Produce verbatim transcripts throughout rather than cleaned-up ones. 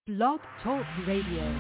Blog Talk Radio.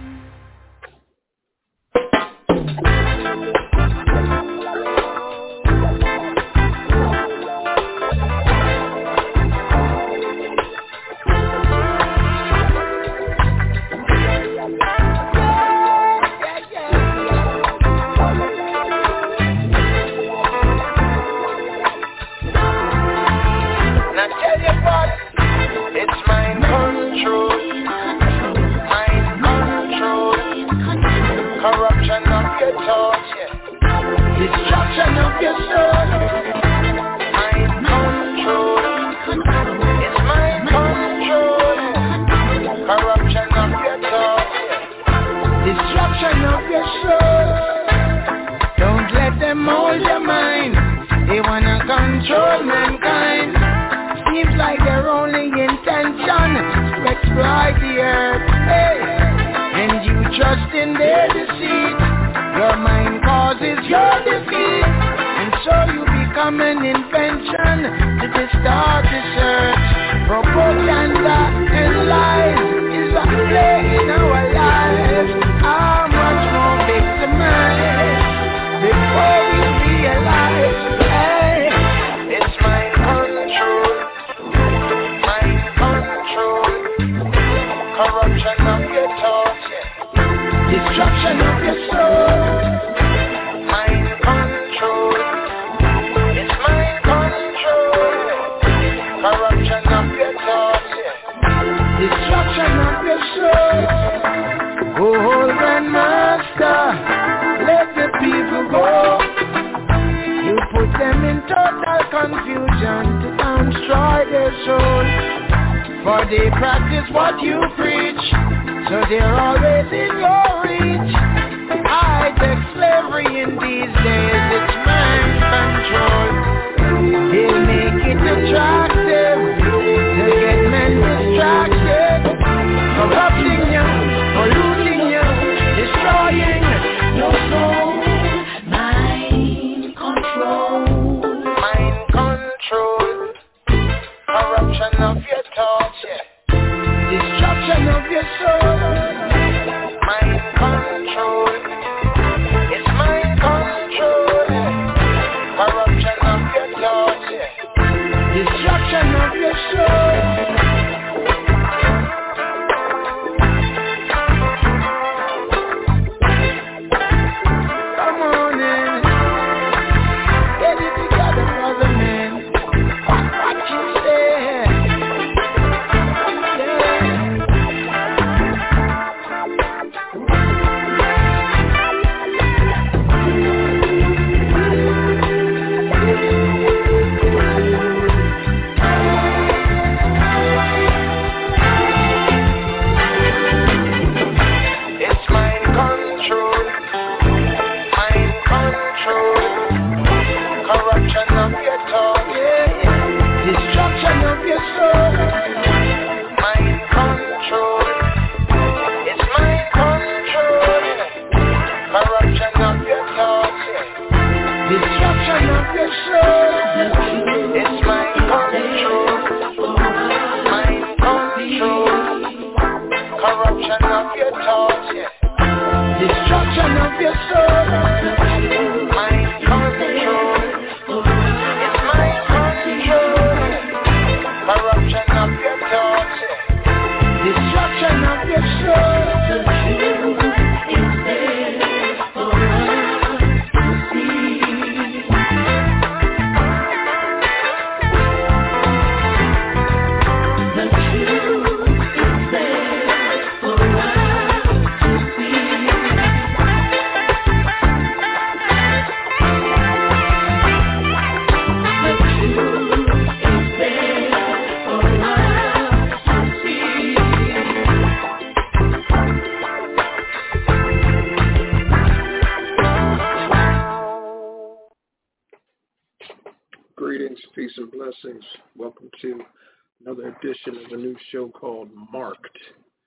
Welcome to another edition of a new show called Marked.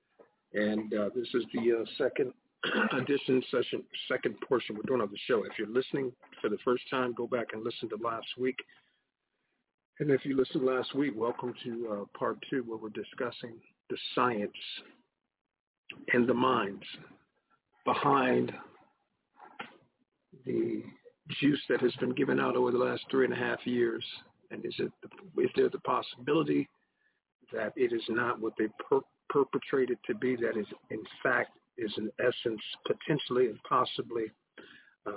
And uh, this is the uh, second edition session, second portion we're doing of the show. If you're listening for the first time, go back and listen to last week. And if you listened last week, welcome to uh, part two, where we're discussing the science and the minds behind the juice that has been given out over the last three and a half years? And is it is there the possibility that it is not what they per- perpetrated to be, that is in fact is in essence potentially and possibly uh,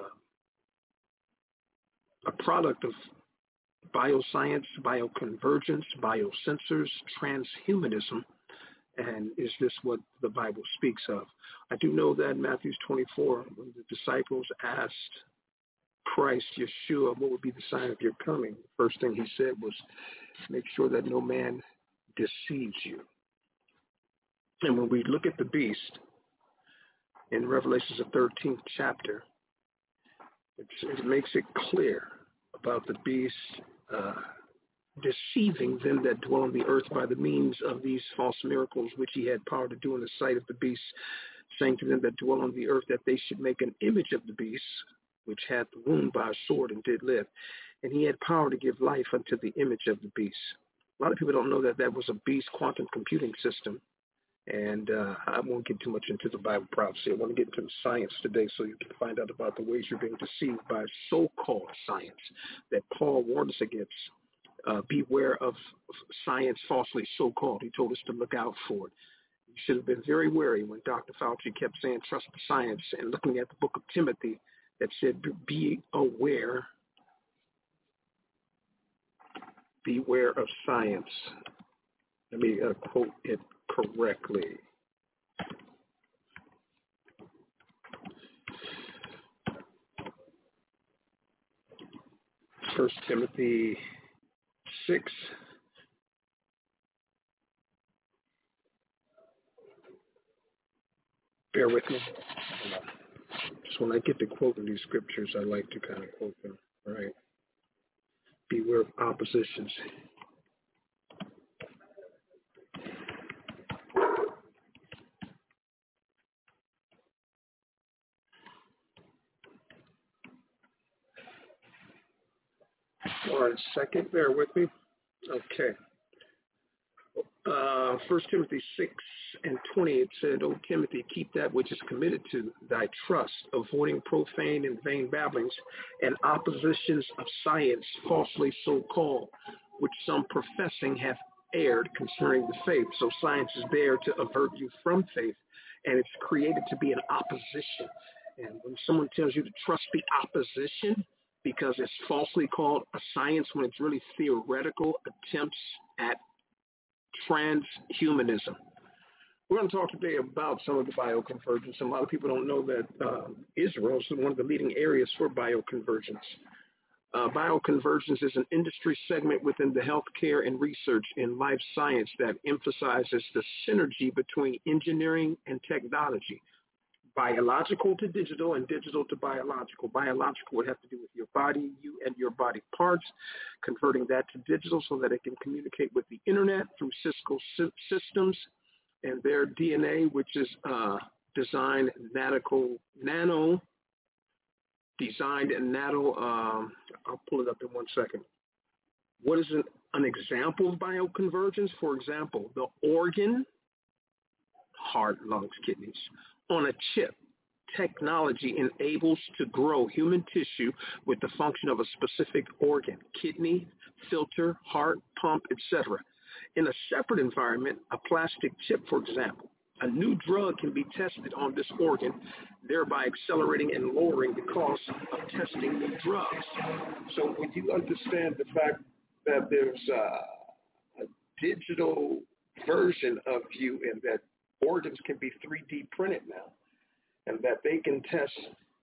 a product of bioscience, bioconvergence, biosensors, transhumanism? And is this what the Bible speaks of? I do know that in Matthew twenty-four, when the disciples asked Christ, Yeshua, what would be the sign of your coming? The first thing he said was, make sure that no man deceives you. And when we look at the beast in Revelations, the thirteenth chapter, it's, it makes it clear about the beast uh, deceiving them that dwell on the earth by the means of these false miracles, which he had power to do in the sight of the beast, saying to them that dwell on the earth that they should make an image of the beast, which had the wound by a sword and did live. And he had power to give life unto the image of the beast. A lot of people don't know that that was a beast quantum computing system. And uh, I won't get too much into the Bible prophecy. I want to get into the science today so you can find out about the ways you're being deceived by so-called science that Paul warned us against. Uh, beware of science falsely so-called. He told us to look out for it. You should have been very wary when Doctor Fauci kept saying trust the science, and looking at the book of Timothy that said be aware, beware of science. Let me uh, quote it correctly. First Timothy six. Bear with me. Just when I get to quoting these scriptures, I like to kind of quote them. All right. Beware of oppositions. One second, bear with me. Okay. Uh, First Timothy six and twenty, it said, O Timothy, keep that which is committed to thy trust, avoiding profane and vain babblings and oppositions of science, falsely so called, which some professing have erred concerning the faith. So science is there to avert you from faith, and it's created to be an opposition. And when someone tells you to trust the opposition because it's falsely called a science when it's really theoretical attempts at transhumanism. We're going to talk today about some of the bioconvergence. And a lot of people don't know that uh, Israel is one of the leading areas for bioconvergence. Uh, bioconvergence is an industry segment within the healthcare and research in life science that emphasizes the synergy between engineering and technology, biological to digital and digital to biological. Biological would have to do with your body, you and your body parts, converting that to digital so that it can communicate with the internet through Cisco systems and their D N A, which is uh, designed nano, nano, designed and nano, um, I'll pull it up in one second. What is an, an example of bioconvergence? For example, the organ, heart, lungs, kidneys, on a chip. Technology enables to grow human tissue with the function of a specific organ, kidney, filter, heart, pump, et cetera. In a separate environment, a plastic chip, for example, a new drug can be tested on this organ, thereby accelerating and lowering the cost of testing new drugs. So when you understand the fact that there's uh, a digital version of you and that organs can be three D printed now, and that they can test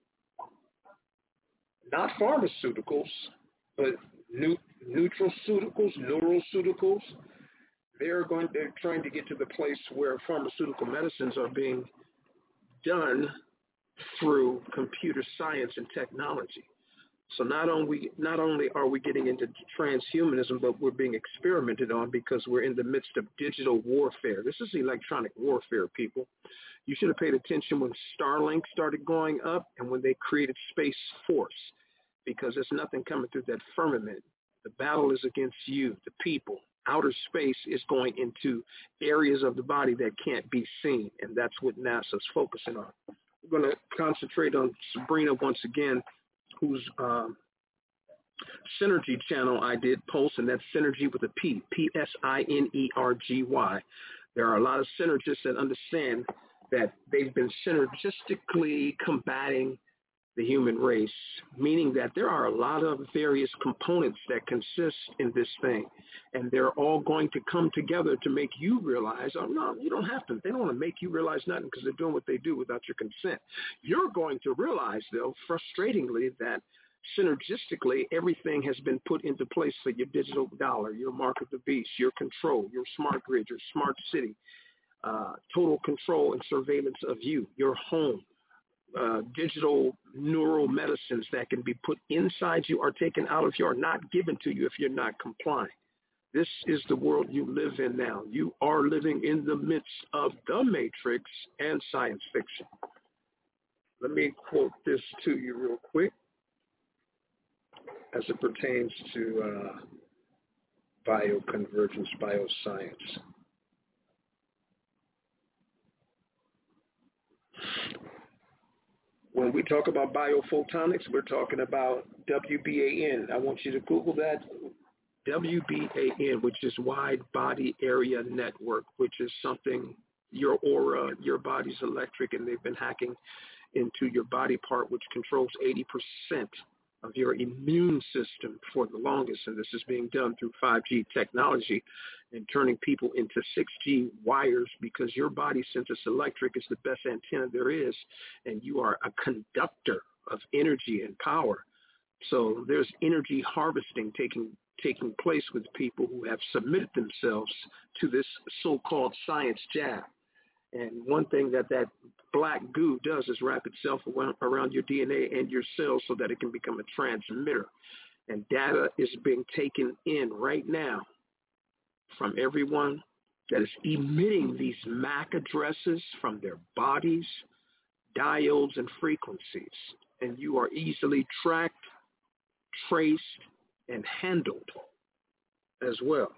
not pharmaceuticals, but nu- nutraceuticals, neuroceuticals. They're going. They're trying to get to the place where pharmaceutical medicines are being done through computer science and technology. So not only not only are we getting into transhumanism, but we're being experimented on because we're in the midst of digital warfare. This is electronic warfare, people. You should have paid attention when Starlink started going up and when they created Space Force, because there's nothing coming through that firmament. The battle is against you, the people. outer space is going into areas of the body that can't be seen, and that's what NASA's focusing on. We're going to concentrate on Sabrina once again, whose um, Synergy channel I did post, and that's Synergy with a P, P S I N E R G Y. There are a lot of synergists that understand that they've been synergistically combating the human race, meaning that there are a lot of various components that consist in this thing, and they're all going to come together to make you realize, oh, no, you don't have to. They don't want to make you realize nothing because they're doing what they do without your consent. You're going to realize, though, frustratingly, that synergistically, everything has been put into place for your digital dollar, your mark of the beast, your control, your smart grid, your smart city, uh, total control and surveillance of you, your home, uh, digital neural medicines that can be put inside you or taken out of you or not given to you if you're not complying. This is the world you live in now. You are living in the midst of the Matrix and science fiction. Let me quote this to you real quick as it pertains to uh, bioconvergence, bioscience. When we talk about biophotonics, we're talking about W B A N. I want you to Google that, W B A N, which is Wide Body Area Network, which is something, your aura, your body's electric, and they've been hacking into your body part, which controls eighty percent of your immune system for the longest, and this is being done through five G technology and turning people into six G wires because your body, since it's electric, is the best antenna there is, and you are a conductor of energy and power. So there's energy harvesting taking taking place with people who have submitted themselves to this so-called science jab. And one thing that that black goo does is wrap itself around your D N A and your cells so that it can become a transmitter. And data is being taken in right now from everyone that is emitting these M A C addresses from their bodies, diodes, and frequencies. And you are easily tracked, traced, and handled as well.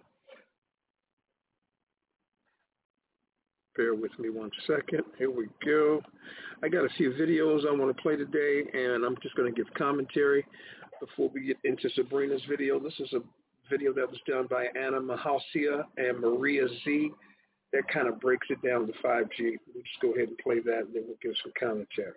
Bear with me one second. Here we go. I got a few videos I want to play today, and I'm just going to give commentary before we get into Sabrina's video. This is a video that was done by Anna Mahalsia and Maria Z. That kind of breaks it down to five G. We'll just go ahead and play that, and then we'll give some commentary.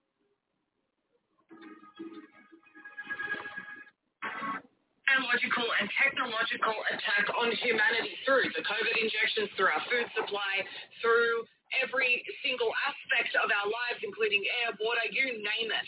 Biological and technological attack on humanity through the COVID injections, through our food supply, through every single aspect of our lives, including air, water, you name it.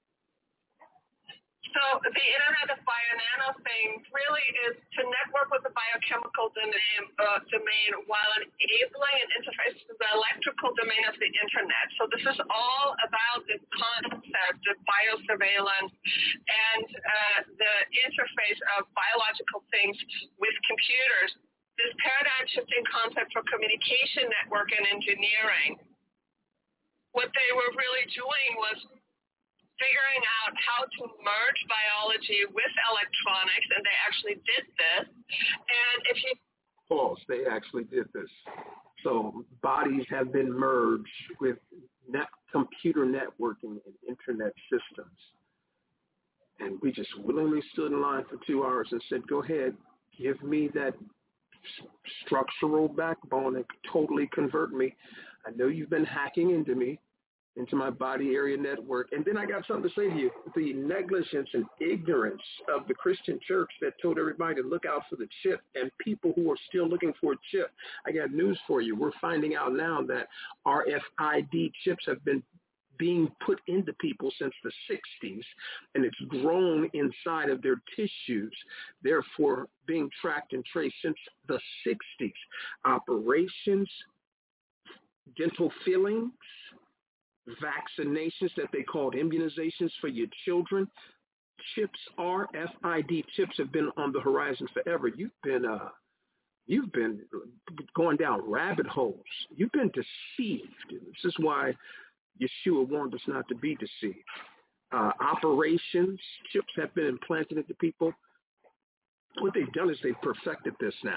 So the Internet of Bio-Nano things really is to network with the biochemical domain, uh, domain while enabling an interface to the electrical domain of the Internet. So this is all about this concept of biosurveillance and uh, the interface of biological things with computers. This paradigm-shifting concept for communication network and engineering. What they were really doing was figuring out how to merge biology with electronics, and they actually did this. And if you... Pause, they actually did this. So bodies have been merged with net, computer networking and internet systems. And we just willingly stood in line for two hours and said, go ahead, give me that structural backbone and totally convert me. I know you've been hacking into me, into my body area network. And then I got something to say to you. The negligence and ignorance of the Christian church that told everybody to look out for the chip, and people who are still looking for a chip. I got news for you. We're finding out now that R F I D chips have been being put into people since the sixties, and it's grown inside of their tissues, therefore being tracked and traced since the sixties. Operations, dental fillings, vaccinations that they called immunizations for your children. Chips, R F I D chips have been on the horizon forever. You've been uh, you've been going down rabbit holes. You've been deceived. This is why Yeshua warned us not to be deceived. Uh, operations, chips have been implanted into people. What they've done is they've perfected this now.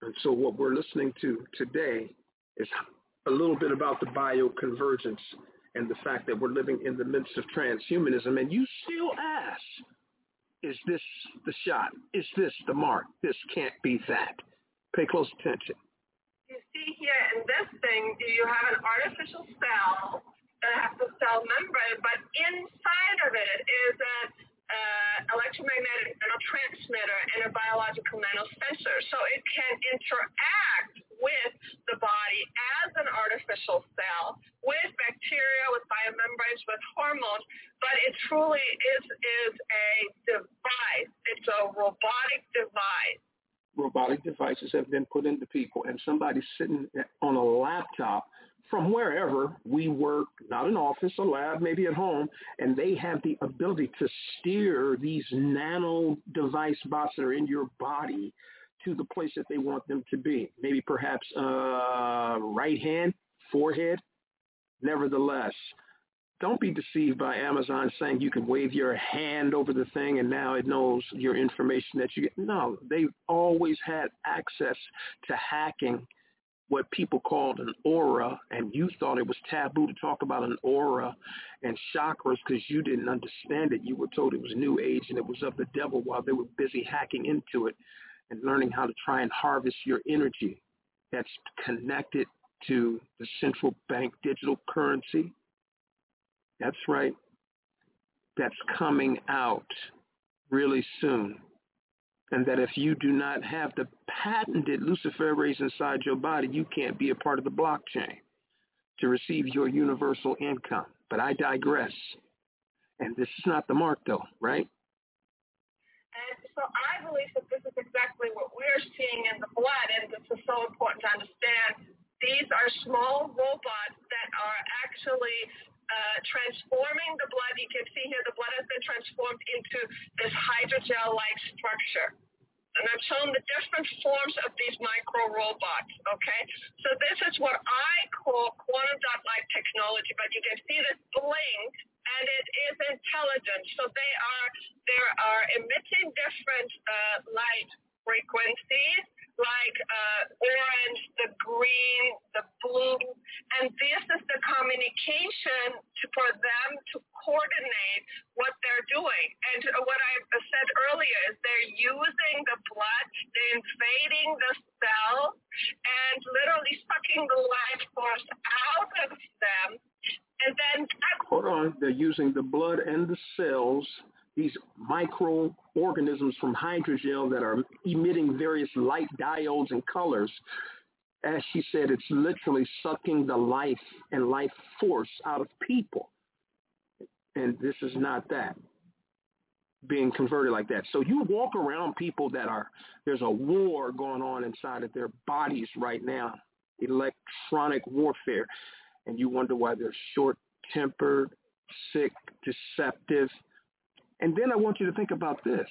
And so what we're listening to today is a little bit about the bioconvergence and the fact that we're living in the midst of transhumanism. And you still ask, is this the shot? Is this the mark? This can't be that. Pay close attention. You see here in this thing, you have an artificial cell that has the cell membrane, but inside of it is an uh, electromagnetic nanotransmitter and a biological nanosensor. So it can interact with the body as an artificial cell, with bacteria, with biomembranes, with hormones, but it truly is, is a device. It's a robotic device. Robotic devices have been put into people, and somebody's sitting on a laptop from wherever we work, not an office, a lab, maybe at home, and they have the ability to steer these nano device bots that are in your body to the place that they want them to be. Maybe perhaps uh, right hand, forehead. Nevertheless, don't be deceived by Amazon saying you can wave your hand over the thing and now it knows your information that you get. No, they've always had access to hacking what people called an aura, and you thought it was taboo to talk about an aura and chakras because you didn't understand it. You were told it was new age and it was of the devil while they were busy hacking into it and learning how to try and harvest your energy that's connected to the central bank digital currency. That's right. That's coming out really soon. And that if you do not have the patented luciferays inside your body, you can't be a part of the blockchain to receive your universal income. But I digress. And this is not the mark, though, right? And so I believe that this is exactly what we're seeing in the blood, and this is so important to understand. These are small robots that are actually uh, transforming the blood. You can see here the blood has been transformed into this hydrogel-like structure. And I've shown the different forms of these micro robots, okay? So this is what I call quantum dot-like technology, but you can see this blink, and it is intelligent. So they are, they are emitting different uh, light frequencies, like uh, orange, the green, the blue, and this is the communication to, for them to coordinate what they're doing. And what I said earlier is they're using the blood, they're invading the cell, and literally sucking the life force out of them. And then... Hold on. They're using the blood and the cells, these microorganisms from hydrogel that are emitting various light diodes and colors. As she said, it's literally sucking the life and life force out of people. And this is not that, being converted like that. So you walk around people that are, there's a war going on inside of their bodies right now, electronic warfare, and you wonder why they're short-tempered, sick, deceptive. And then I want you to think about this.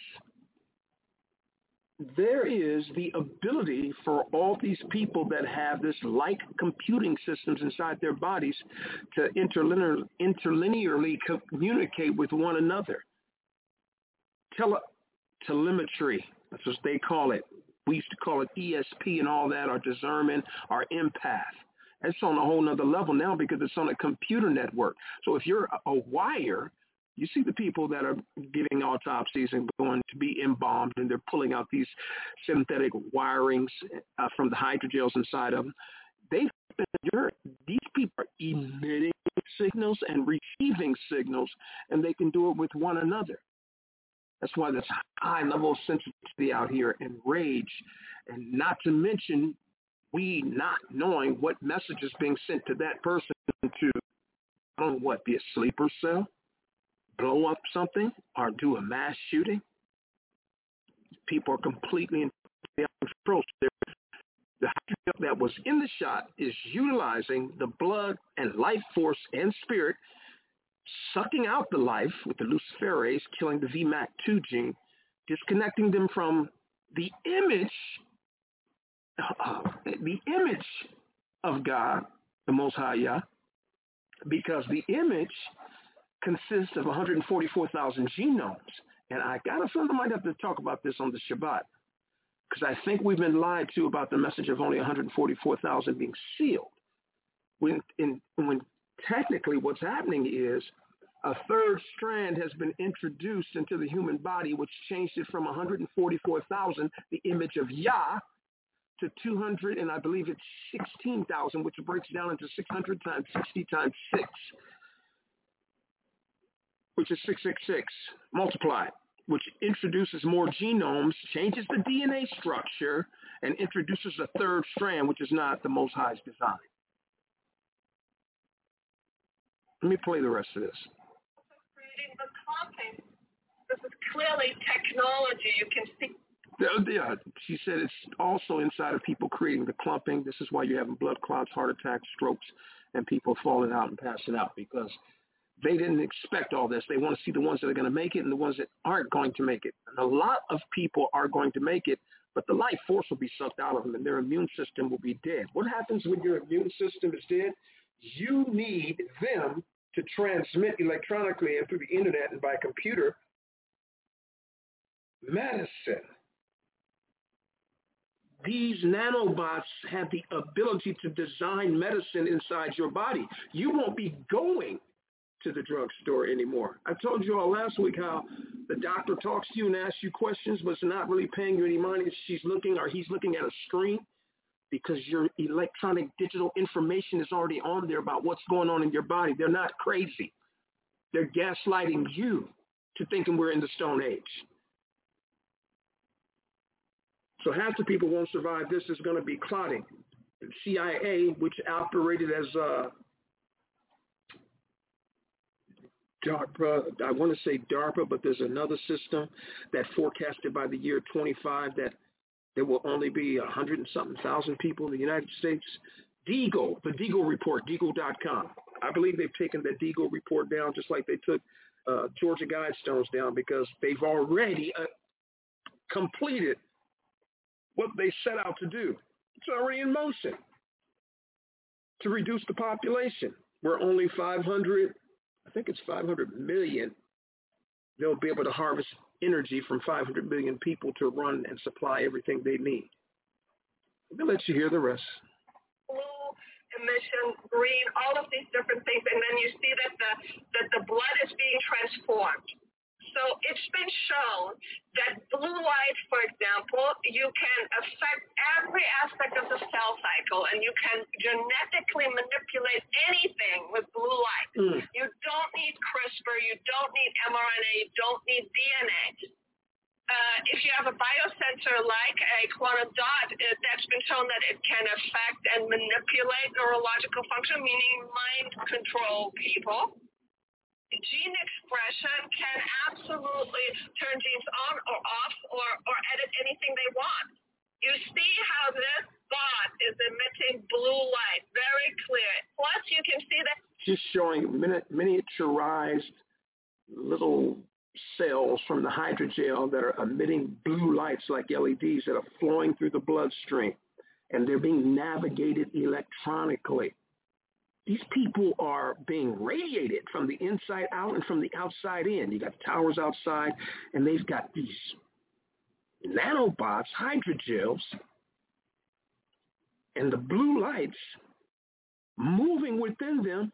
There is the ability for all these people that have this like computing systems inside their bodies to interlinear, interlinearly communicate with one another. Tele, telemetry, that's what they call it. We used to call it E S P and all that, or discernment, or empath. It's on a whole nother level now because it's on a computer network. So if you're a wire, you see the people that are getting autopsies and going to be embalmed, and they're pulling out these synthetic wirings uh, from the hydrogels inside of them. They've been, these people are emitting signals and receiving signals, and they can do it with one another. That's why there's high level of sensitivity out here and rage, and not to mention we not knowing what message is being sent to that person to, I don't know what, be a sleeper cell, blow up something, or do a mass shooting. People are completely in control. The hydrogel that was in the shot is utilizing the blood and life force and spirit, sucking out the life with the luciferase, killing the V MAC two gene, disconnecting them from the image, uh, the image of God, the Most High Yah, because the image consists of one hundred forty-four thousand genomes. And I got a feeling I might have to talk about this on the Shabbat. because I think we've been lied to about the message of only one hundred forty-four thousand being sealed. When, in, when technically what's happening is a third strand has been introduced into the human body, which changed it from one hundred forty-four thousand, the image of Yah, to two hundred, and I believe it's sixteen thousand, which breaks down into six hundred times sixty times six, which is six six six multiplied, which introduces more genomes, changes the D N A structure, and introduces a third strand, which is not the Most High's design. Let me play the rest of this. Creating the content. This is clearly technology. You can see. Yeah, she said it's also inside of people creating the clumping. This is why you're having blood clots, heart attacks, strokes, and people falling out and passing out, because they didn't expect all this. They want to see the ones that are going to make it and the ones that aren't going to make it. And a lot of people are going to make it, but the life force will be sucked out of them and their immune system will be dead. What happens when your immune system is dead? You need them to transmit electronically and through the internet and by computer medicine. These nanobots have the ability to design medicine inside your body. You won't be going to the drugstore anymore. I told you all last week how the doctor talks to you and asks you questions, but is not really paying you any money. She's looking or he's looking at a screen because your electronic digital information is already on there about what's going on in your body. They're not crazy. They're gaslighting you to thinking we're in the Stone Age. So half the people won't survive. This is going to be clotting. The C I A, which operated as uh, DARPA, I want to say DARPA, but there's another system that forecasted by the year twenty-five that there will only be a hundred and something thousand people in the United States. Deagle, the Deagle report, Deagle dot com. I believe they've taken the Deagle report down just like they took uh, Georgia Guidestones down, because they've already uh, completed what they set out to do. It's already in motion to reduce the population. We're only five hundred, I think it's five hundred million. They'll be able to harvest energy from five hundred million people to run and supply everything they need. Let me let you hear the rest. Blue emission, green, all of these different things, and then you see that the that the blood is being transformed. So it's been shown that blue light, for example, you can affect every aspect of the cell cycle, and you can genetically manipulate anything with blue light. Mm. You don't need CRISPR, you don't need m R N A, you don't need D N A. Uh, if you have a biosensor like a quantum dot, it, that's been shown that it can affect and manipulate neurological function, meaning mind control people. Gene expression can absolutely turn genes on or off or, or edit anything they want. You see how this bot is emitting blue light, very clear. Plus, you can see that. Just showing miniaturized little cells from the hydrogel that are emitting blue lights like L E Ds that are flowing through the bloodstream, and they're being navigated electronically. These people are being radiated from the inside out and from the outside in. You got towers outside, and they've got these nanobots, hydrogels, and the blue lights moving within them,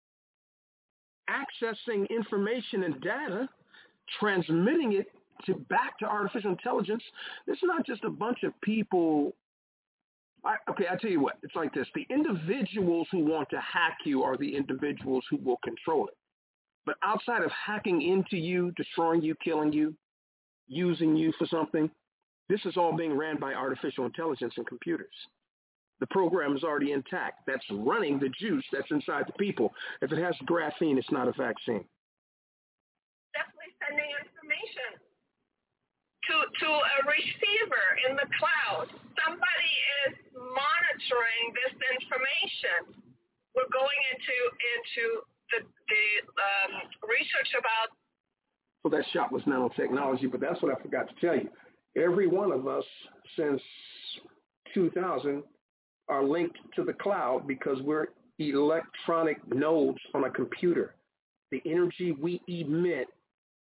accessing information and data, transmitting it to back to artificial intelligence. It's not just a bunch of people. I, okay, I tell you what, it's like this. The individuals who want to hack you are the individuals who will control it. But outside of hacking into you, destroying you, killing you, using you for something, this is all being ran by artificial intelligence and computers. The program is already intact. That's running the juice that's inside the people. If it has graphene, it's not a vaccine. Definitely sending information to, to a receiver in the cloud. Somebody is monitoring this information. We're going into into the, the um, research about. So that shot was nanotechnology, but that's what I forgot to tell you. Every one of us since two thousand are linked to the cloud because we're electronic nodes on a computer. The energy we emit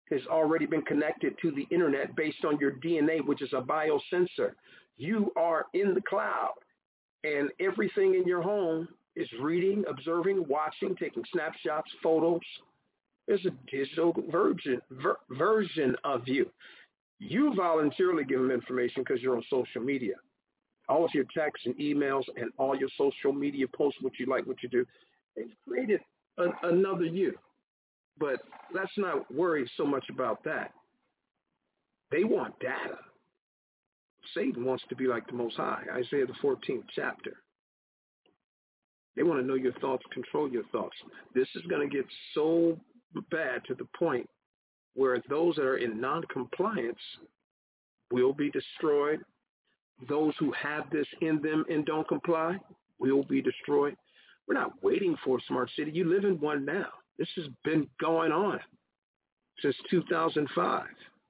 has already been connected to the internet based on your D N A, which is a biosensor. You are in the cloud, and everything in your home is reading, observing, watching, taking snapshots, photos. There's a digital version, ver, version of you. You voluntarily give them information because you're on social media. All of your texts and emails and all your social media posts, what you like, what you do, they've created a, another you. But let's not worry so much about that. They want data. Satan wants to be like the Most High, Isaiah the fourteenth chapter. They want to know your thoughts, control your thoughts. This is going to get so bad to the point where those that are in non-compliance will be destroyed. Those who have this in them and don't comply will be destroyed. We're not waiting for a smart city. You live in one now. This has been going on since two thousand five.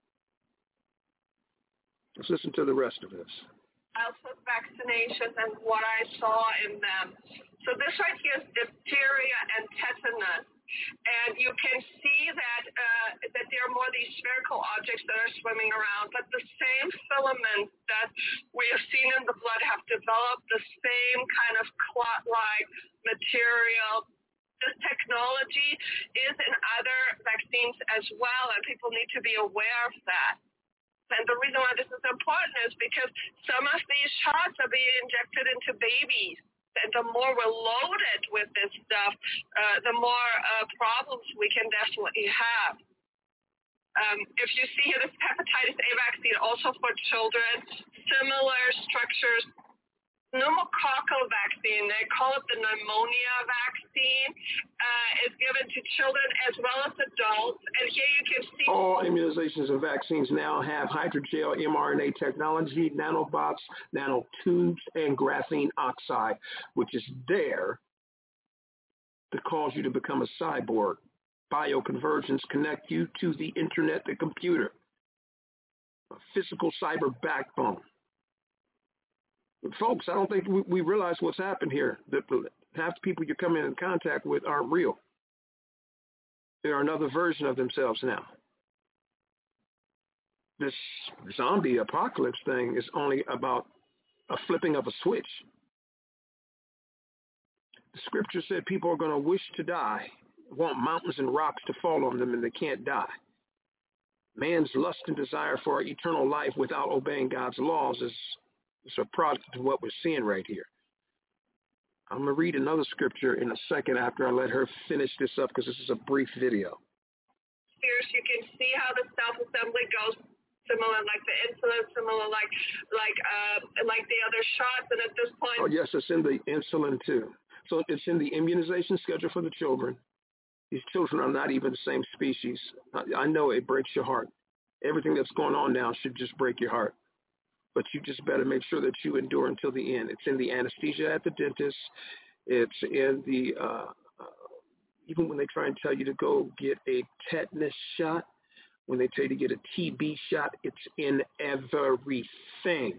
Let's listen to the rest of this. Also vaccinations and what I saw in them. So this right here is diphtheria and tetanus. And you can see that uh, that there are more of these spherical objects that are swimming around, but the same filaments that we have seen in the blood have developed the same kind of clot-like material. This technology is in other vaccines as well, and people need to be aware of that. And the reason why this is important is because some of these shots are being injected into babies. And the more we're loaded with this stuff, uh, the more uh, problems we can definitely have. Um, if you see here, this hepatitis A vaccine, also for children, similar structures. Pneumococcal vaccine, they call it the pneumonia vaccine, uh, is given to children as well as adults. And here you can see all immunizations and vaccines now have hydrogel mRNA technology, nanobots, nanotubes, and graphene oxide, which is there to cause you to become a cyborg. Bioconvergence connect you to the internet, the computer, a physical cyber backbone. Folks, I don't think we, we realize what's happened here. That half the people you're coming in contact with aren't real. They're another version of themselves now. This zombie apocalypse thing is only about a flipping of a switch. The scripture said people are going to wish to die, want mountains and rocks to fall on them, and they can't die. Man's lust and desire for eternal life without obeying God's laws is It's a product of what we're seeing right here. I'm going to read another scripture in a second after I let her finish this up because this is a brief video. Here you can see how the self-assembly goes, similar like the insulin, similar like like uh, like the other shots. And at this point, oh yes, it's in the insulin too. So it's in the immunization schedule for the children. These children are not even the same species. I, I know it breaks your heart. Everything that's going on now should just break your heart. But you just better make sure that you endure until the end. It's in the anesthesia at the dentist. It's in the, uh, uh, even when they try and tell you to go get a tetanus shot, when they tell you to get a T B shot, it's in everything.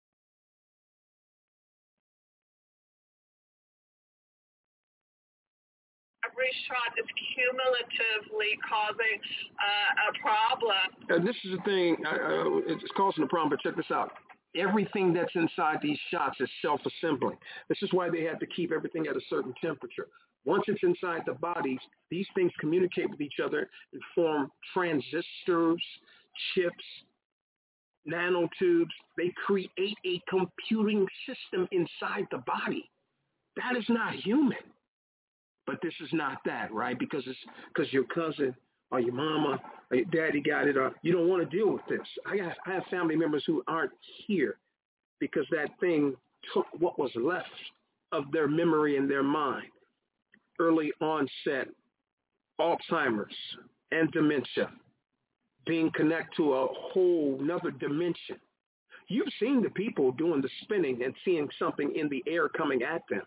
Every shot is cumulatively causing uh, a problem. And this is the thing, uh, it's causing a problem, but check this out. Everything that's inside these shots is self-assembling. This is why they have to keep everything at a certain temperature. Once it's inside the bodies, these things communicate with each other and form transistors, chips, nanotubes. They create a computing system inside the body. That is not human. But this is not that, right? Because it's because your cousin or your mama or your daddy got it, or you don't want to deal with this. I have, I have family members who aren't here because that thing took what was left of their memory and their mind. Early onset Alzheimer's and dementia, being connected to a whole nother dimension. You've seen the people doing the spinning and seeing something in the air coming at them.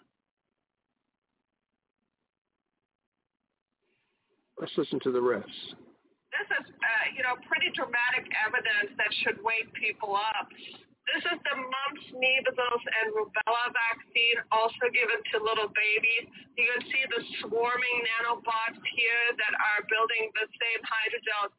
Let's listen to the rest. This is, uh, you know, pretty dramatic evidence that should wake people up. This is the mumps, measles, and rubella vaccine, also given to little babies. You can see the swarming nanobots here that are building the same hydrogel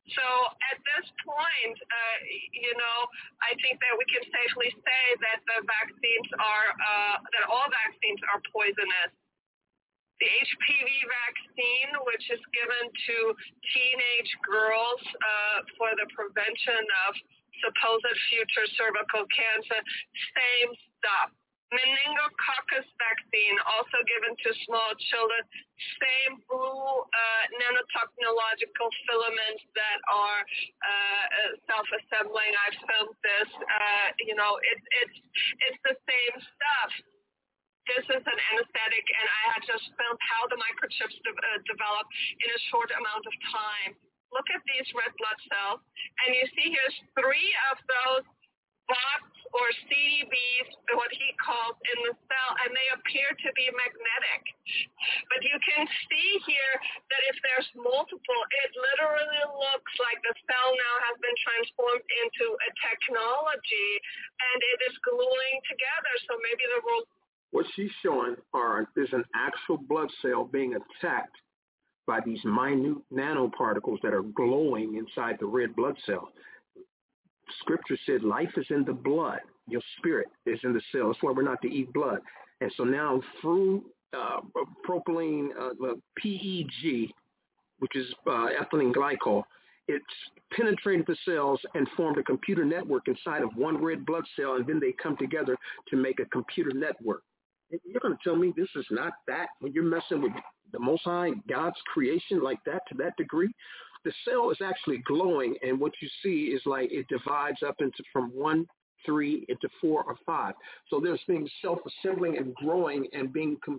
So at this point, uh, you know, I think that we can safely say that the vaccines are, uh, that all vaccines are poisonous. The H P V vaccine, which is given to teenage girls uh, for the prevention of supposed future cervical cancer, same stuff. Meningococcus vaccine, also given to small children, same blue uh, nanotechnological filaments that are uh, self-assembling. I've filmed this. Uh, you know, it, it's it's the same stuff. This is an anesthetic, and I had just filmed how the microchips de- uh, develop in a short amount of time. Look at these red blood cells, and you see here's three of those bots or C D Bs, what he calls, in the cell, and they appear to be magnetic. But you can see here that if there's multiple, it literally looks like the cell now has been transformed into a technology, and it is gluing together. So maybe the world. What she's showing are is an actual blood cell being attacked by these minute nanoparticles that are glowing inside the red blood cell. Scripture said life is in the blood. Your spirit is in the cell. That's why we're not to eat blood. And so now through uh, propylene, uh, P E G, which is uh, ethylene glycol, it's penetrated the cells and formed a computer network inside of one red blood cell, and then they come together to make a computer network. You're going to tell me this is not that when you're messing with the Most High, God's creation like that to that degree? The cell is actually glowing, and what you see is like it divides up into from one, three, into four or five. So there's things self-assembling and growing and being com-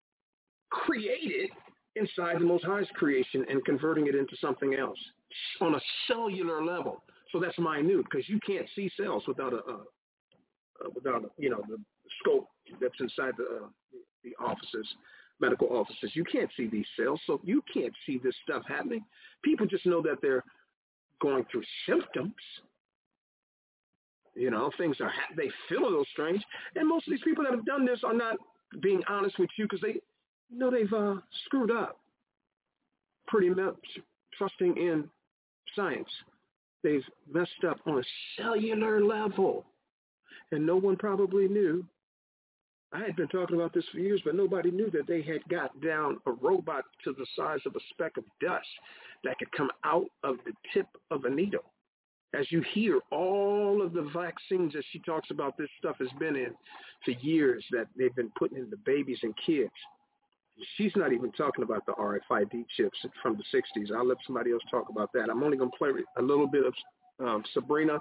created inside the Most High's creation and converting it into something else on a cellular level. So that's minute because you can't see cells without a, a, a without a, you know the scope that's inside the uh, the offices. Medical offices. You can't see these cells, so you can't see this stuff happening. People just know that they're going through symptoms. You know, things are, they feel a little strange. And most of these people that have done this are not being honest with you because they you know they've uh, screwed up pretty much trusting in science. They've messed up on a cellular level, and no one probably knew. I had been talking about this for years, but nobody knew that they had got down a robot to the size of a speck of dust that could come out of the tip of a needle. As you hear all of the vaccines that she talks about, this stuff has been in for years that they've been putting in the babies and kids. She's not even talking about the R F I D chips from the sixties. I'll let somebody else talk about that. I'm only going to play a little bit of um, Sabrina.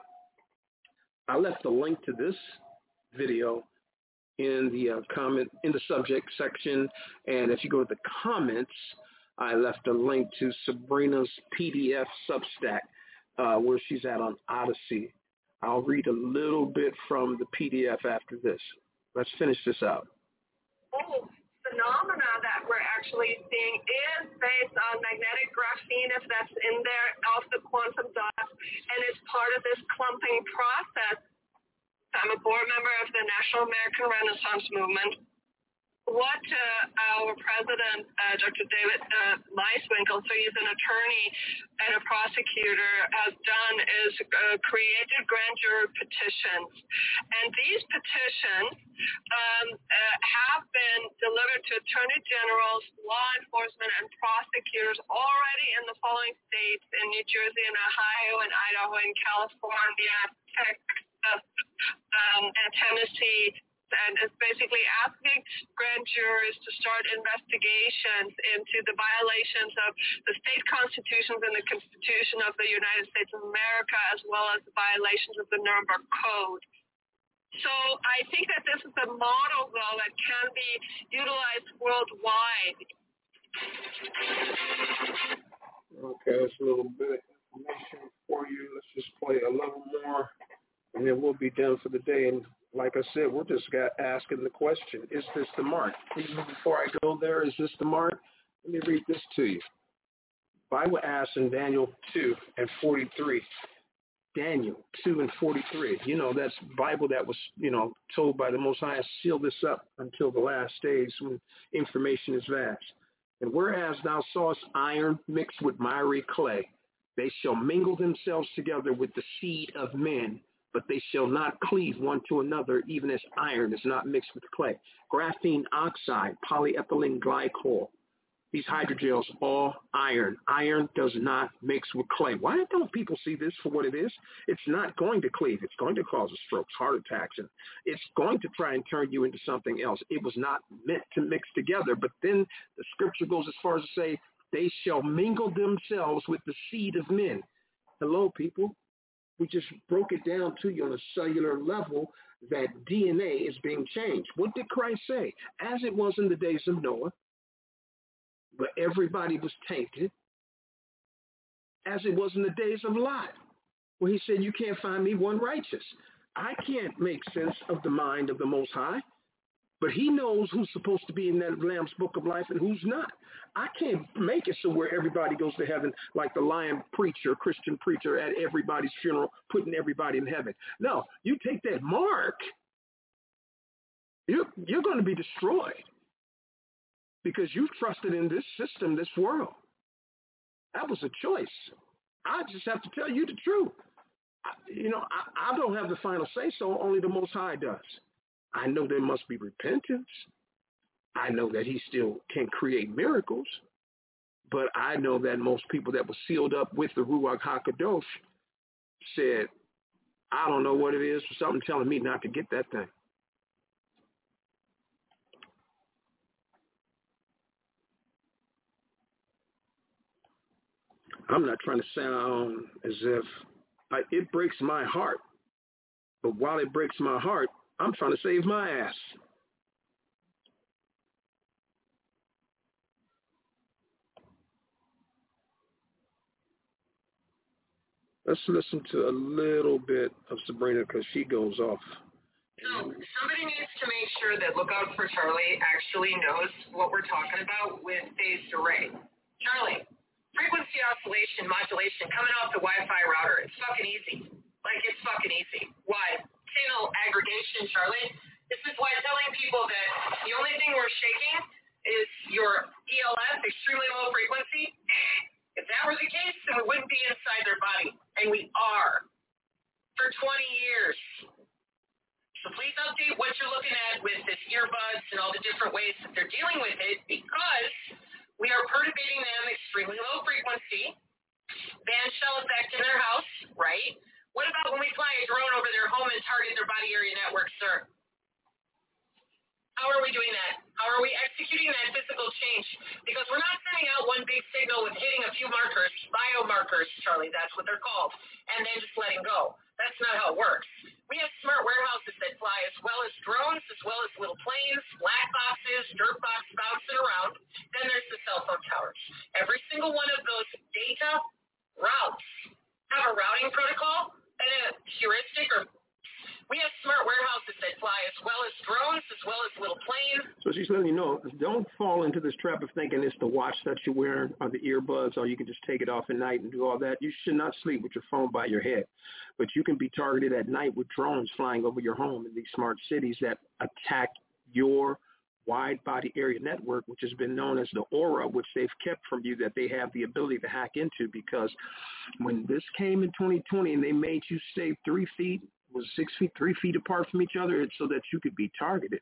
I left a link to this video in the uh, comment, in the subject section. And if you go to the comments, I left a link to Sabrina's P D F Substack, uh, where she's at on Odyssey. I'll read a little bit from the P D F after this. Let's finish this out. Oh, phenomena that we're actually seeing is based on magnetic graphene, if that's in there, off the quantum dots, and it's part of this clumping process. I'm a board member of the National American Renaissance Movement. What uh, our president, uh, Doctor David uh, Meiswinkle, so he's an attorney and a prosecutor, has done is uh, created grand jury petitions. And these petitions um, uh, have been delivered to attorney generals, law enforcement, and prosecutors already in the following states: in New Jersey and Ohio and Idaho and California, Texas, um, and Tennessee. And it's basically asking grand juries to start investigations into the violations of the state constitutions and the Constitution of the United States of America, as well as the violations of the Nuremberg Code. So I think that this is a model, though, that can be utilized worldwide. Okay, that's a little bit of information for you. Let's just play a little more, and then we'll be done for the day. And like I said, we're just got asking the question, is this the mark? Even before I go there, is this the mark? Let me read this to you. Bible asks in Daniel two and forty-three. Daniel two and forty-three. You know, that's Bible that was, you know, told by the Most High, seal this up until the last days when information is vast. And whereas thou sawest iron mixed with miry clay, They shall mingle themselves together with the seed of men, but they shall not cleave one to another, even as iron is not mixed with clay. Graphene oxide, polyethylene glycol, these hydrogels, all iron. Iron does not mix with clay. Why don't people see this for what it is? It's not going to cleave. It's going to cause strokes, heart attacks, and it's going to try and turn you into something else. It was not meant to mix together, but then the scripture goes as far as to say, they shall mingle themselves with the seed of men. Hello, people. We just broke it down to you on a cellular level that D N A is being changed. What did Christ say? As it was in the days of Noah, where everybody was tainted, as it was in the days of Lot, where he said, you can't find me one righteous. I can't make sense of the mind of the Most High, but he knows who's supposed to be in that Lamb's Book of Life and who's not. I can't make it so where everybody goes to heaven like the lion preacher, Christian preacher at everybody's funeral, putting everybody in heaven. No, you take that mark, you're, you're going to be destroyed because you've trusted in this system, this world. That was a choice. I just have to tell you the truth. I, you know, I, I don't have the final say, so only the Most High does. I know there must be repentance. I know that he still can create miracles, but I know that most people that were sealed up with the Ruach HaKadosh said, I don't know what it is, something telling me not to get that thing. I'm not trying to sound as if I, it breaks my heart, but while it breaks my heart, I'm trying to save my ass. Let's listen to a little bit of Sabrina because she goes off. So somebody needs to make sure that Lookout for Charlie actually knows what we're talking about with phased array. Charlie, frequency oscillation modulation coming off the Wi-Fi router. It's fucking easy. Like, it's fucking easy. Why? Channel aggregation, Charlie. This is why telling people that the only thing we're shaking is your E L F, extremely low frequency. If that were the case, then we wouldn't be inside their body. And we are. For twenty years. So please update what you're looking at with this earbuds and all the different ways that they're dealing with it, because we are perturbating them extremely low frequency. Band shell effect in their house, right? What about when we fly a drone over their home and target their body area network, sir? How are we doing that? How are we executing that physical change? Because we're not sending out one big signal with hitting a few markers, biomarkers, Charlie, that's what they're called, and then just letting go. That's not how it works. We have smart warehouses that fly as well as drones, as well as little planes, black boxes, dirt box bouncing around. Then there's the cell phone towers. Every single one of those data routes have a routing protocol and a heuristic or we have smart warehouses that fly as well as drones, as well as little planes. So she's letting you know, don't fall into this trap of thinking it's the watch that you're wearing or the earbuds, or you can just take it off at night and do all that. You should not sleep with your phone by your head. But you can be targeted at night with drones flying over your home in these smart cities that attack your wide body area network, which has been known as the aura, which they've kept from you, that they have the ability to hack into. Because when this came in twenty twenty and they made you stay three feet, was six feet, three feet apart from each other, it's so that you could be targeted.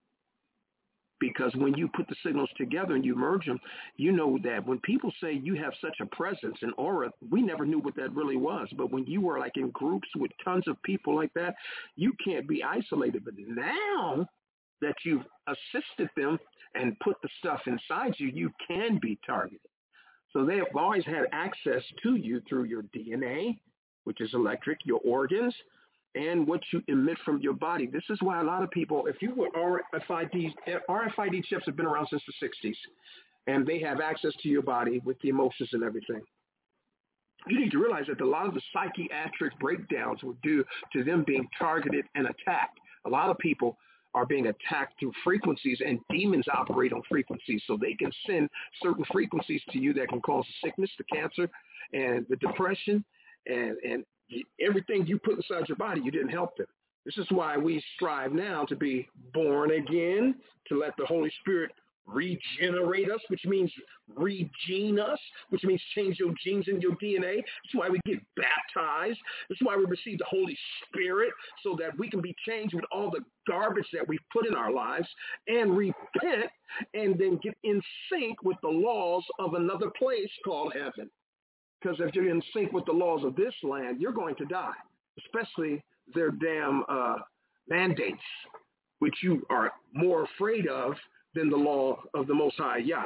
Because when you put the signals together and you merge them, you know that when people say you have such a presence and aura, we never knew what that really was. But when you were like in groups with tons of people like that, you can't be isolated. But now that you've assisted them and put the stuff inside you, you can be targeted. So they have always had access to you through your D N A, which is electric, your organs, and what you emit from your body. This is why a lot of people, if you were R F I D, R F I D chips have been around since the sixties, and they have access to your body with the emotions and everything. You need to realize that a lot of the psychiatric breakdowns were due to them being targeted and attacked. A lot of people are being attacked through frequencies, and demons operate on frequencies, so they can send certain frequencies to you that can cause the sickness, the cancer, and the depression, and, and everything you put inside your body, you didn't help them. This is why we strive now to be born again, to let the Holy Spirit regenerate us, which means regene us, which means change your genes and your D N A. That's why we get baptized. That's why we receive the Holy Spirit, so that we can be changed with all the garbage that we've put in our lives and repent and then get in sync with the laws of another place called heaven. Because if you're in sync with the laws of this land, you're going to die, especially their damn uh, mandates, which you are more afraid of than the law of the Most High Yah.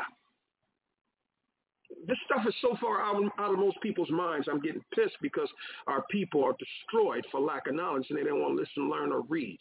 This stuff is so far out, out of most people's minds. I'm getting pissed because our people are destroyed for lack of knowledge, and they don't want to listen, learn, or read.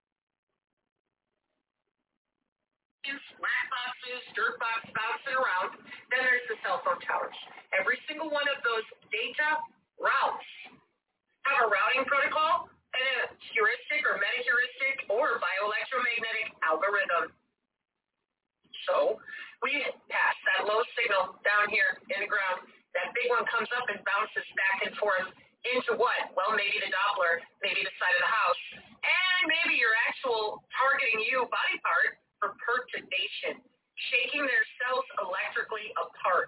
Flat boxes, dirt box bouncing around. Then there's the cell phone towers. Every single one of those data routes have a routing protocol and a heuristic or metaheuristic or bioelectromagnetic algorithm. So we pass that low signal down here in the ground. That big one comes up and bounces back and forth into what? Well, maybe the Doppler, maybe the side of the house, and maybe your actual targeting you body part for perturbation, shaking their cells electrically apart.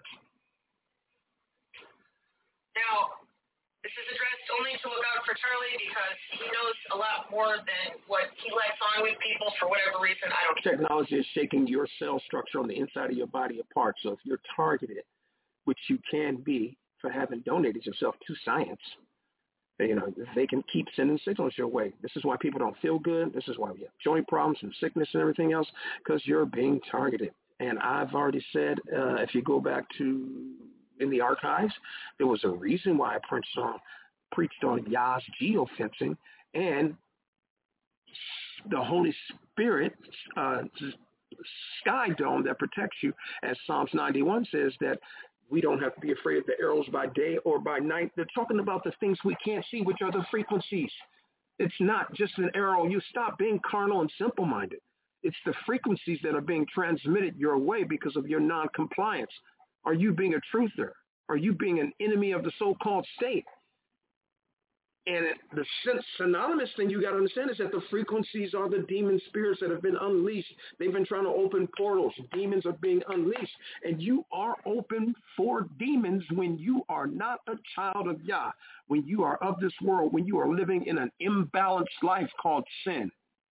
Now, this is addressed only to look out for Charlie because he knows a lot more than what he lets on with people for whatever reason. I don't. Technology is shaking your cell structure on the inside of your body apart. So if you're targeted, which you can be for having donated yourself to science, you know, they can keep sending signals your way. This is why people don't feel good. This is why we have joint problems and sickness and everything else, because you're being targeted. And I've already said, uh, if you go back to in the archives, there was a reason why I preached on, preached on Yah's geofencing and the Holy Spirit uh, sky dome that protects you, as Psalms ninety-one says, that we don't have to be afraid of the arrows by day or by night. They're talking about the things we can't see, which are the frequencies. It's not just an arrow. You stop being carnal and simple-minded. It's the frequencies that are being transmitted your way because of your non-compliance. Are you being a truther? Are you being an enemy of the so-called state? And the synonymous thing you got to understand is that the frequencies are the demon spirits that have been unleashed. They've been trying to open portals. Demons are being unleashed. And you are open for demons when you are not a child of Yah, when you are of this world, when you are living in an imbalanced life called sin.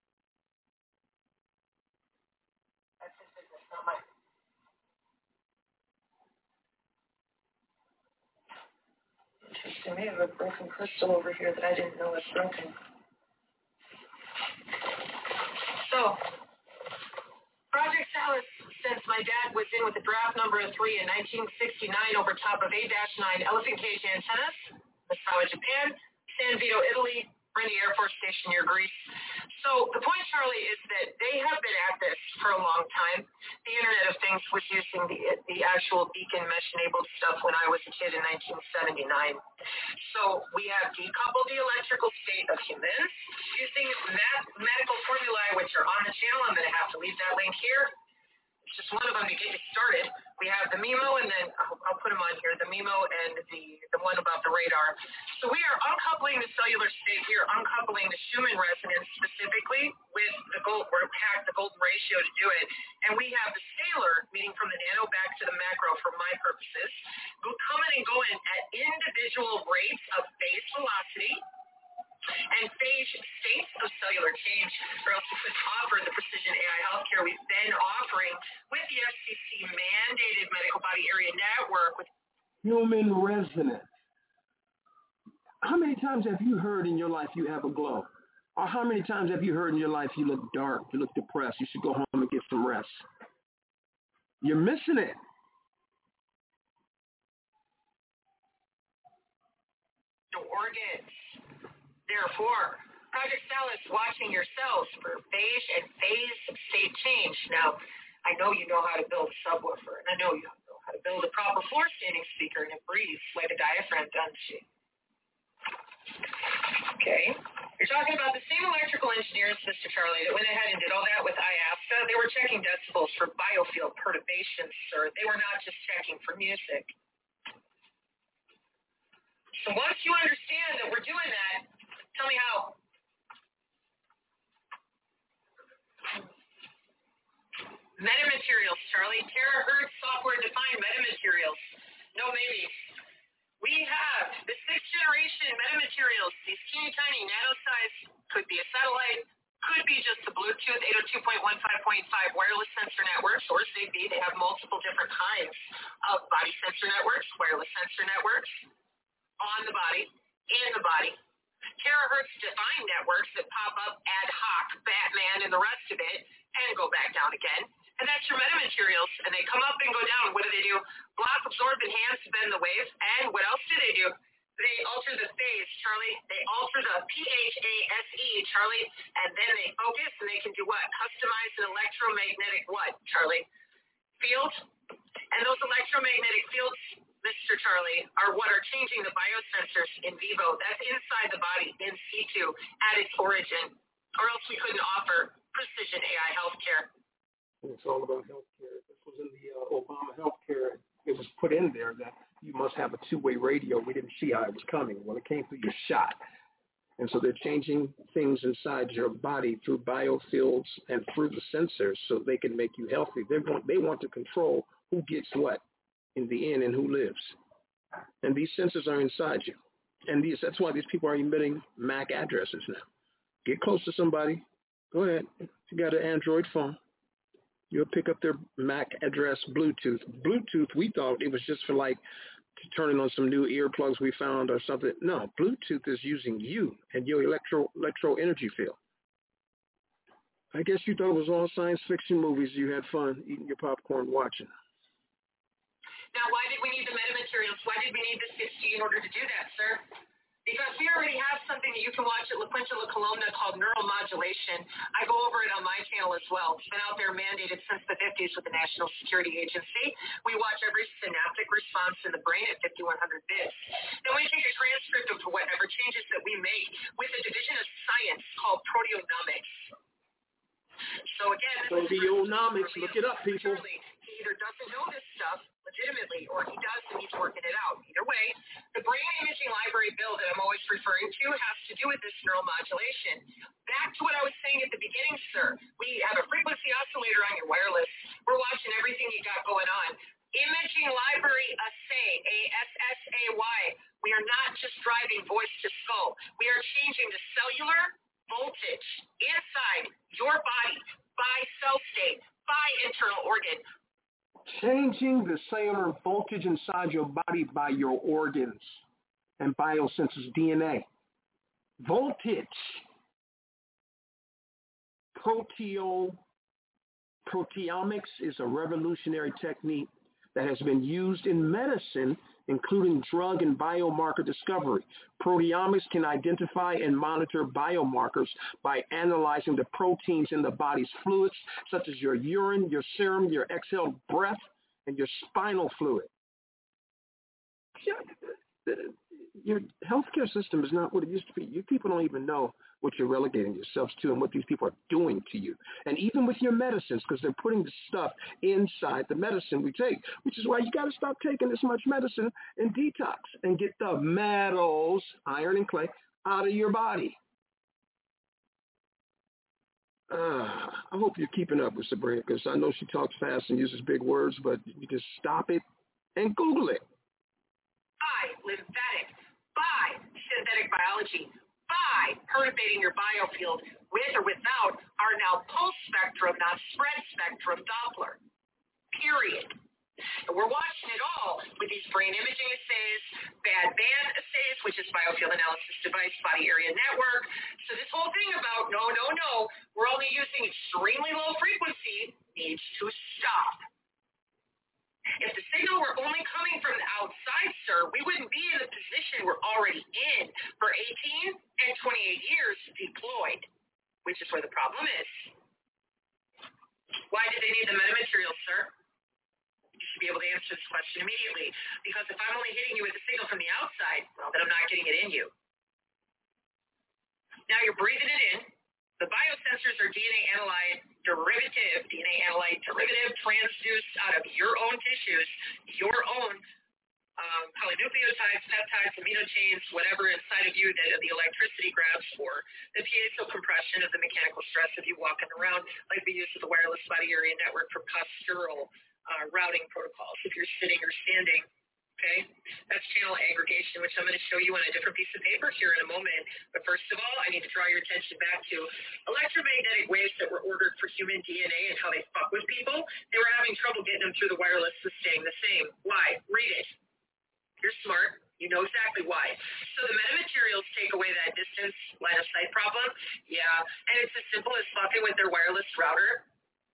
Interesting. We have a broken crystal over here that I didn't know was broken. So, Project Salus, since my dad was in with the draft number three in nineteen sixty-nine over top of A nine elephant cage antennas, Misawa, Japan, San Vito, Italy, Brindisi Air Force Station near Greece. So the point, Charlie, is that they have been at this for a long time. The Internet of Things was using the the actual beacon mesh-enabled stuff when I was a kid in nineteen seventy-nine. So we have decoupled the electrical state of humans using mathematical formulae, which are on the channel. I'm going to have to leave that link here. It's just one of them to get you started. We have the MIMO, and then I'll, I'll put them on here, the MIMO and the, the one about the radar. So we are uncoupling the cellular state here, uncoupling the Schumann resonance specifically with the gold, we're packed the golden ratio to do it. And we have the scalar, meaning from the nano back to the macro for my purposes, go coming and going at individual rates of phase velocity and phase states of cellular change, or else we couldn't offer the precision A I healthcare we've been offering with the F C C-mandated medical body area network. With human resonance. How many times have you heard in your life you have a glow? Or how many times have you heard in your life you look dark, you look depressed, you should go home and get some rest? You're missing it. The organs. Therefore, Project Salus watching your cells for phase and phase state change. Now, I know you know how to build a subwoofer, and I know you know how to build a proper floor standing speaker, and it breathes like a diaphragm, doesn't she? Okay. You're talking about the same electrical engineers, Mister Charlie, that went ahead and did all that with I A S C A. They were checking decibels for biofield perturbations, sir. They were not just checking for music. So once you understand that we're doing that, tell me how. Metamaterials, Charlie. Terahertz software-defined metamaterials. No maybe. We have the sixth generation metamaterials. These teeny tiny nano-sized, could be a satellite, could be just the Bluetooth eight oh two dot one five point five wireless sensor networks, or Zigbee. They have multiple different kinds of body sensor networks, wireless sensor networks, on the body, in the body. Terahertz-defined networks that pop up ad hoc, Batman and the rest of it, and go back down again. And that's your metamaterials, and they come up and go down. What do they do? Block, absorb, enhance, bend the waves. And what else do they do? They alter the phase, Charlie. They alter the P H A S E, Charlie, and then they focus, and they can do what? Customize an electromagnetic what, Charlie? Field. And those electromagnetic fields, Mister Charlie, are what are changing the biosensors in vivo. That's inside the body, in situ, at its origin. Or else we couldn't offer precision A I healthcare. It's all about healthcare. This was in the uh, Obama healthcare. It was put in there that you must have a two-way radio. We didn't see how it was coming. Well, it came through your shot. And so they're changing things inside your body through biofields and through the sensors so they can make you healthy. They're going, they want to control who gets what in the end and who lives. And these sensors are inside you. And these that's why these people are emitting M A C addresses now. Get close to somebody. Go ahead. If you got an Android phone, you'll pick up their M A C address Bluetooth. Bluetooth, we thought it was just for like turning on some new earplugs we found or something. No, Bluetooth is using you and your electro electro energy field. I guess you thought it was all science fiction movies you had fun eating your popcorn watching. Now, why did we need the metamaterials? Why did we need the six G in order to do that, sir? Because we already have something that you can watch at La Quinta La Columna called neuromodulation. I go over it on my channel as well. It's been out there mandated since the fifties with the National Security Agency. We watch every synaptic response in the brain at fifty-one hundred bits. Then we take a transcript of whatever changes that we make with a division of science called proteomics. So again, proteomics, look it up, people. Surely, he either doesn't know this stuff legitimately, or he does and he's working it out. Either way, the brain imaging library bill that I'm always referring to has to do with this neuromodulation. Back to what I was saying at the beginning, sir. We have a frequency oscillator on your wireless. We're watching everything you got going on. Imaging library assay, A S S A Y. We are not just driving voice to skull. We are changing the cellular voltage inside your body by cell state, by internal organ. Changing the cellular voltage inside your body by your organs and biosensors, D N A. Voltage. Proteo, proteomics is a revolutionary technique that has been used in medicine, including drug and biomarker discovery. Proteomics can identify and monitor biomarkers by analyzing the proteins in the body's fluids, such as your urine, your serum, your exhaled breath, and your spinal fluid. Your healthcare system is not what it used to be. You people don't even know what you're relegating yourselves to and what these people are doing to you. And even with your medicines, because they're putting the stuff inside the medicine we take, which is why you got to stop taking this much medicine and detox and get the metals, iron and clay, out of your body. Uh, I hope you're keeping up with Sabrina, because I know she talks fast and uses big words, but you just stop it and Google it. By lymphatic, by synthetic biology, by perturbating your biofield with or without our now pulse spectrum, not spread spectrum Doppler. Period. And we're watching it all with these brain imaging assays, bad band assays, which is biofield analysis device, body area network. So this whole thing about no, no, no, we're only using extremely low frequency needs to stop. If the signal were only coming from the outside, sir, we wouldn't be in the position we're already in for eighteen and twenty-eight years deployed, which is where the problem is. Why did they need the metamaterials, sir? You should be able to answer this question immediately, because if I'm only hitting you with a signal from the outside, well, then I'm not getting it in you. Now you're breathing it in. The biosensors are D N A analyte derivative, D N A analyte derivative transduced out of your own tissues, your own um, polynucleotides, peptides, amino chains, whatever inside of you that the electricity grabs for, the piezo compression of the mechanical stress of you walking around, like the use of the wireless body area network for postural uh, routing protocols if you're sitting or standing. Okay, that's channel aggregation, which I'm going to show you on a different piece of paper here in a moment. But first of all, I need to draw your attention back to electromagnetic waves that were ordered for human D N A and how they fuck with people. They were having trouble getting them through the wireless to staying the same. Why? Read it. You're smart. You know exactly why. So the metamaterials take away that distance line of sight problem. Yeah, and it's as simple as fucking with their wireless router.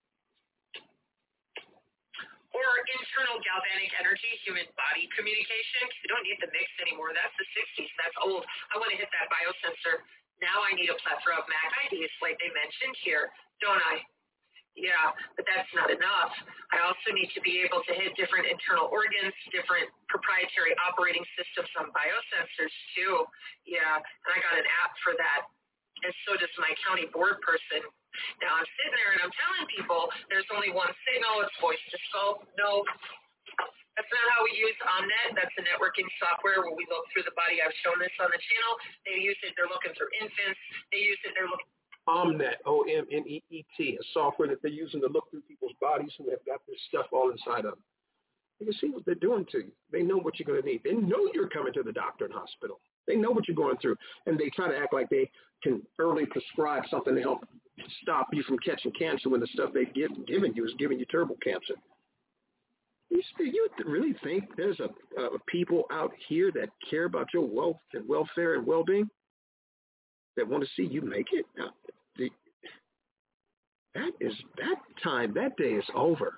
Or internal galvanic energy, human body communication. You don't need the mix anymore. That's the sixties. That's old. I want to hit that biosensor. Now I need a plethora of M A C I Ds like they mentioned here, don't I? Yeah, but that's not enough. I also need to be able to hit different internal organs, different proprietary operating systems on biosensors too. Yeah, and I got an app for that. And so does my county board person. Now I'm sitting there and I'm telling people there's only one signal, it's voice to skull. No, that's not how we use Omnet. That's the networking software where we look through the body. I've shown this on the channel. They use it, they're looking through infants. They use it, they're looking. Omnet, O M N E E T, a software that they're using to look through people's bodies who have got this stuff all inside of them. You can see what they're doing to you. They know what you're going to need. They know you're coming to the doctor and hospital. They know what you're going through, and they try to act like they can early prescribe something to help stop you from catching cancer when the stuff they've give, given you is giving you turbo cancer. You, you really think there's a, a people out here that care about your wealth and welfare and well-being, that want to see you make it? Now, the, that is that time, that day is over.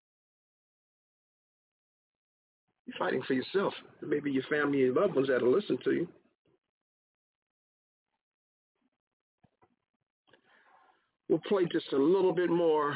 You're fighting for yourself. Maybe your family and loved ones that'll listen to you. We'll play just a little bit more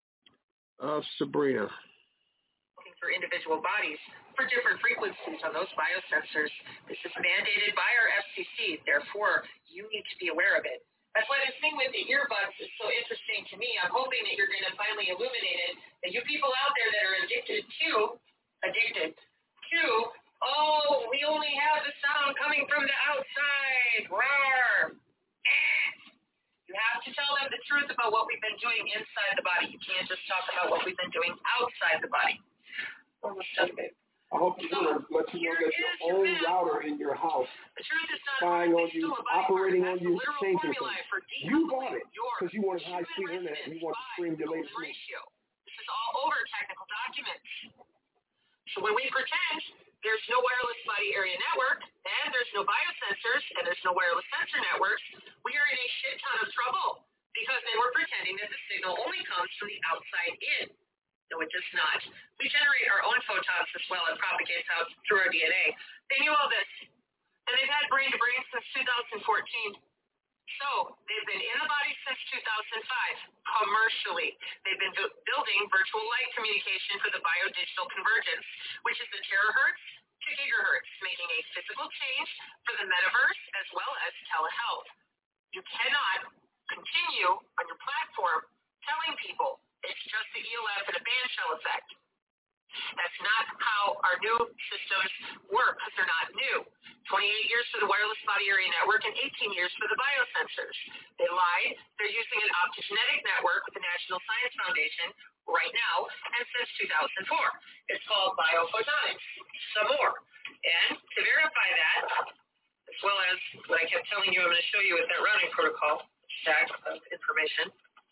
of Sabrina. Looking for individual bodies for different frequencies on those biosensors. This is mandated by our F C C. Therefore, you need to be aware of it. That's why this thing with the earbuds is so interesting to me. I'm hoping that you're going to finally illuminate it, that you people out there that are addicted to, addicted to, oh, we only have the sound coming from the outside. Roar. Eh. You have to tell them the truth about what we've been doing inside the body. You can't just talk about what we've been doing outside the body. Almost done, babe. I hope you want to let you know that your own router in your house, spying on you, operating on you, changing things. You bought it because you wanted high-speed internet and you want to stream your latest news. This is all over technical documents. So when we pretend there's no wireless body area network, and there's no biosensors, and there's no wireless sensor networks, we are in a shit ton of trouble because then we're pretending that the signal only comes from the outside in. No, it does not. We generate our own photons as well. It propagates out through our D N A. They knew all this, and they've had brain-to-brain since two thousand fourteen. So they've been in the body since two thousand five, commercially. They've been bu- building virtual light communication for the biodigital convergence, which is the terahertz to gigahertz, making a physical change for the metaverse as well as telehealth. You cannot continue on your platform telling people it's just the E L F and a band shell effect. That's not how our new systems work because they're not new. twenty-eight years for the wireless body area network and eighteen years for the biosensors. They lied. They're using an optogenetic network with the National Science Foundation right now and since two thousand four. It's called biophotonics. Some more. And to verify that, as well as what I kept telling you I'm going to show you with that routing protocol stack of information.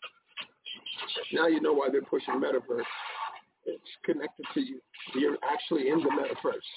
Now you know why they're pushing metaverse. It's connected to you. You're actually in the metaverse.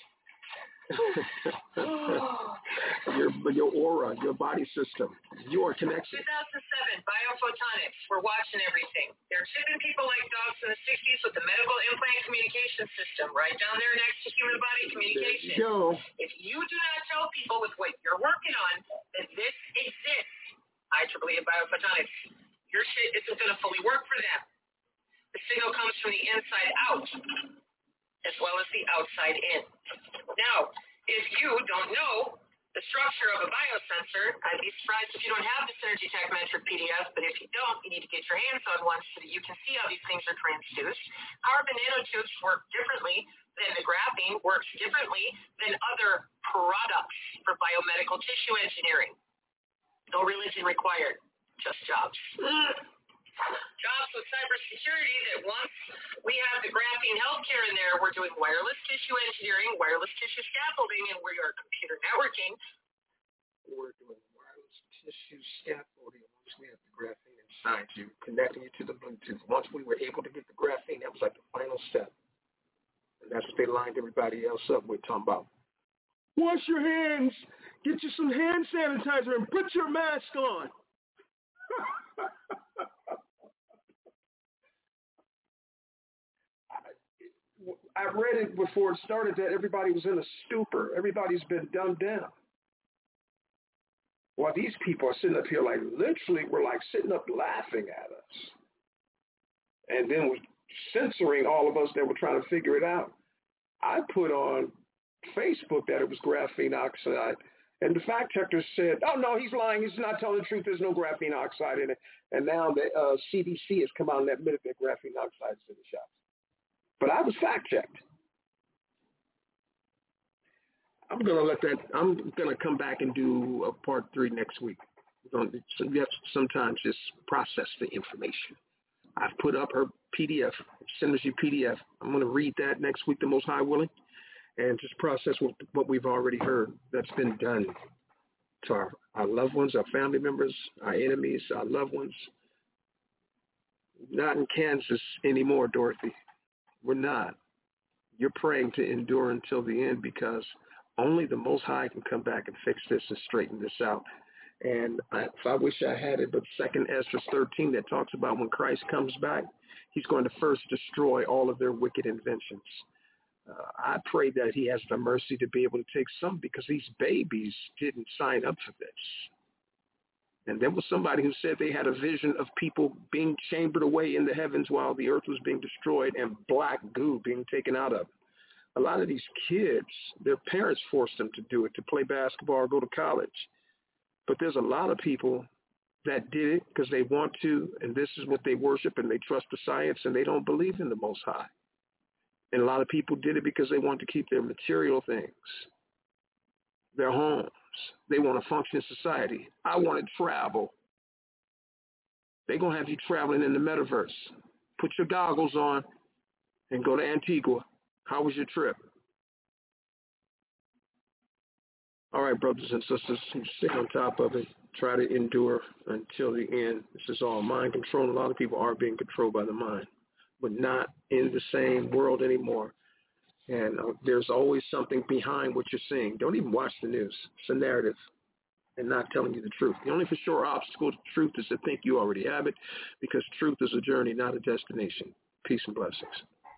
your your aura, your body system, your connection. two thousand seven, biophotonics. We're watching everything. They're chipping people like dogs in the sixties with the medical implant communication system right down there next to human body communication. There you go. If you do not tell people with what you're working on that this exists, I A A A and biophotonics, your shit isn't going to fully work for them. The signal comes from the inside out as well as the outside in. Now, if you don't know the structure of a biosensor, I'd be surprised if you don't have the Synergy Tech Metric P D F, but if you don't, you need to get your hands on one so that you can see how these things are transduced. Carbon nanotubes work differently than the graphene graphene works differently than other products for biomedical tissue engineering. No religion required, just jobs. Jobs with cybersecurity that once we have the graphene healthcare in there, we're doing wireless tissue engineering, wireless tissue scaffolding, and we are computer networking. We're doing wireless tissue scaffolding once we have the graphene inside you, connecting you to the Bluetooth. Once we were able to get the graphene, that was like the final step. And that's what they lined everybody else up with, talking about. Wash your hands, get you some hand sanitizer, and put your mask on. I read it before it started that everybody was in a stupor. Everybody's been dumbed down. While these people are sitting up here like literally we're like sitting up laughing at us. And then we censoring all of us that were trying to figure it out. I put on Facebook that it was graphene oxide. And the fact checkers said, oh, no, he's lying. He's not telling the truth. There's no graphene oxide in it. And now the uh, C D C has come out and admitted that graphene oxide is in the shops. But I was fact-checked. I'm going to let that, I'm going to come back and do a part three next week. We're going to, so you have to sometimes just process the information. I've put up her P D F, send us your P D F. I'm going to read that next week, the Most High willing, and just process what, what we've already heard that's been done to our, our loved ones, our family members, our enemies, our loved ones. Not in Kansas anymore, Dorothy. We're not. You're praying to endure until the end because only the Most High can come back and fix this and straighten this out. And I, if I wish I had it, but Second Esdras thirteen that talks about when Christ comes back, he's going to first destroy all of their wicked inventions. Uh, I pray that he has the mercy to be able to take some because these babies didn't sign up for this. And there was somebody who said they had a vision of people being chambered away in the heavens while the earth was being destroyed and black goo being taken out of them. A lot of these kids, their parents forced them to do it, to play basketball or go to college. But there's a lot of people that did it because they want to, and this is what they worship, and they trust the science, and they don't believe in the Most High. And a lot of people did it because they want to keep their material things, their homes. They want to function in society. I want to travel. They're going to have you traveling in the metaverse. Put your goggles on and go to Antigua. How was your trip? All right, brothers and sisters, stick on top of it. Try to endure until the end. This is all mind control. A lot of people are being controlled by the mind, but not in the same world anymore. And uh, there's always something behind what you're seeing. Don't even watch the news. It's a narrative and not telling you the truth. The only for sure obstacle to truth is to think you already have it, because truth is a journey, not a destination. Peace and blessings.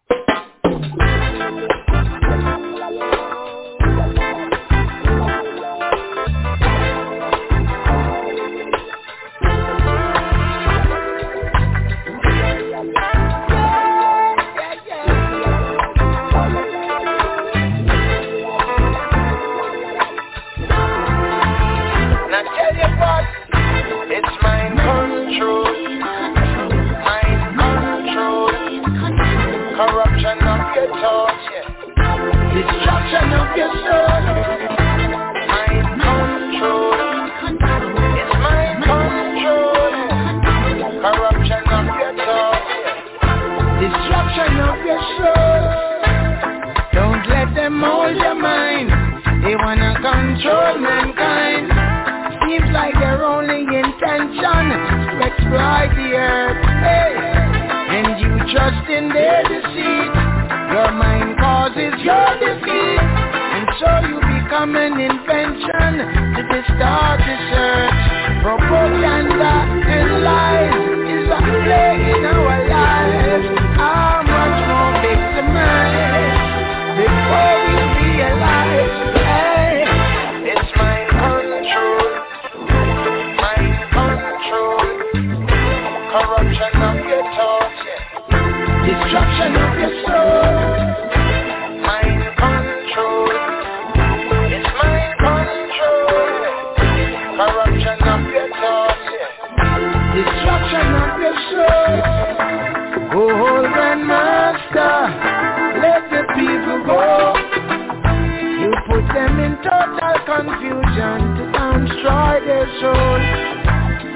Destruction of your soul. Mind control. It's mind control. Corruption of your thoughts. Destruction of your soul. Don't let them hold your mind. They wanna control mankind. Seems like their only intention is to exploit the earth. Hey, and you trust in their deceit. Your mind causes your defeat, and so you become an invention to distort research. Propaganda and lies is a play in our lives. How much more victimized before we realize, hey, it's mind control, mind control, corruption of your thoughts, destruction of your soul. Mind control. It's mind control. Corruption of your thoughts.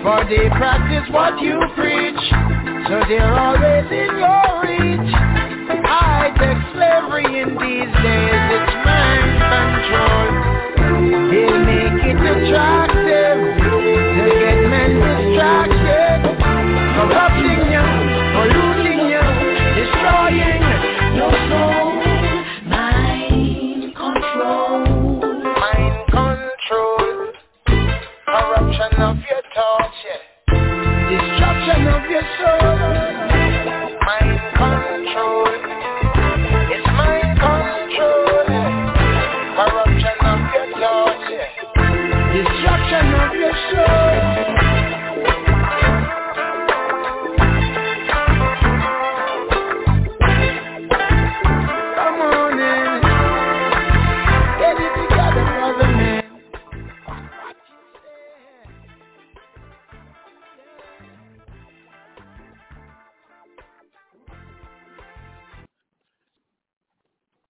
for they practice what you preach, so they're always in your reach. High-tech slavery in these days.